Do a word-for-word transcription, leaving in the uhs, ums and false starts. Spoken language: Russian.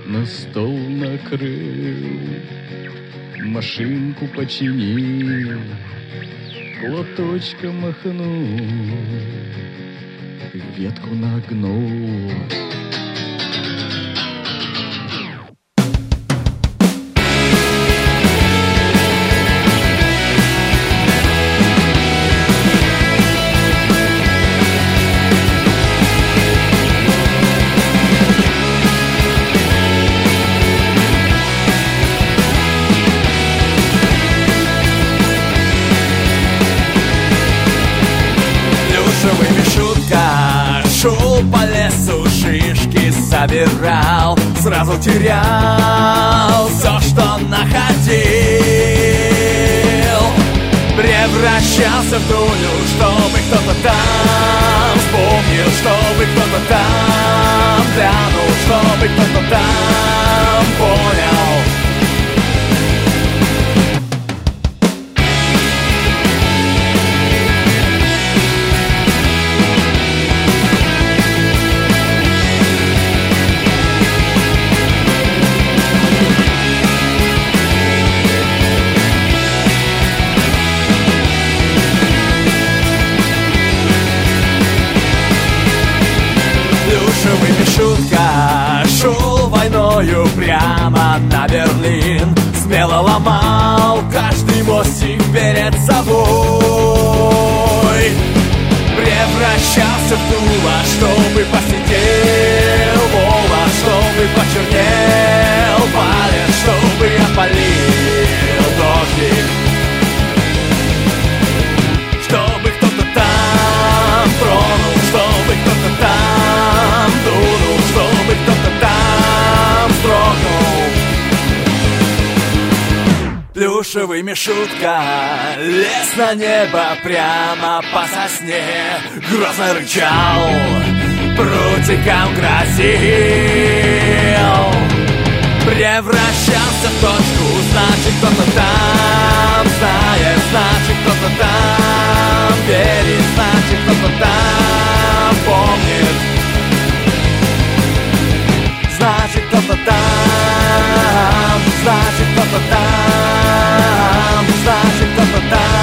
на стол накрыл, машинку починил, платочком махнул, ветку нагнул. Шел по лесу, шишки собирал, сразу терял все, что находил. Превращался в дулю, чтобы кто-то там вспомнил, чтобы кто-то там глянул, чтобы кто-то там понял. Шутка шел войною прямо на Берлин, смело ломал каждый мостик перед собой. Превращался в дуло, чтобы посидел вола, чтобы почернел палец, чтобы опалил дождик, чтобы кто-то там тронул, чтобы кто-то там дунул, чтобы кто-то там вздрогнул. Плюшевый Мишутка лез на небо прямо по сосне, грозно рычал, прутиком грозил. Превращался в точку, значит кто-то там знает, значит кто-то там верит, значит кто-то там помнит, значит кто-то там, значит кто-то там, значит кто-то там.